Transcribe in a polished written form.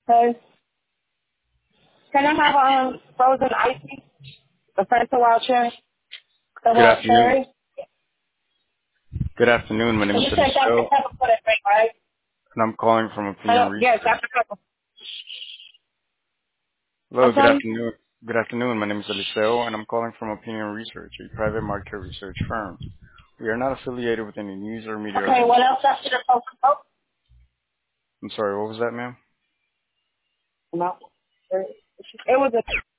Okay. Can I have frozen icy? The Fanta wild cherry? The Good wild afternoon. cherry? Good afternoon. My name Can is you take Dr. Eliseo, Pepper for that drink, right? and I'm calling from Opinion Hello? Yes, Research. Dr. Pepper. Hello, I'm good sorry? afternoon. Good afternoon. My name is Eliseo, and I'm calling from Opinion Research, a private market research firm. We are not affiliated with any news or media Okay, what else organization. after the Coca-Cola? I'm sorry, what was that, ma'am? No. It was a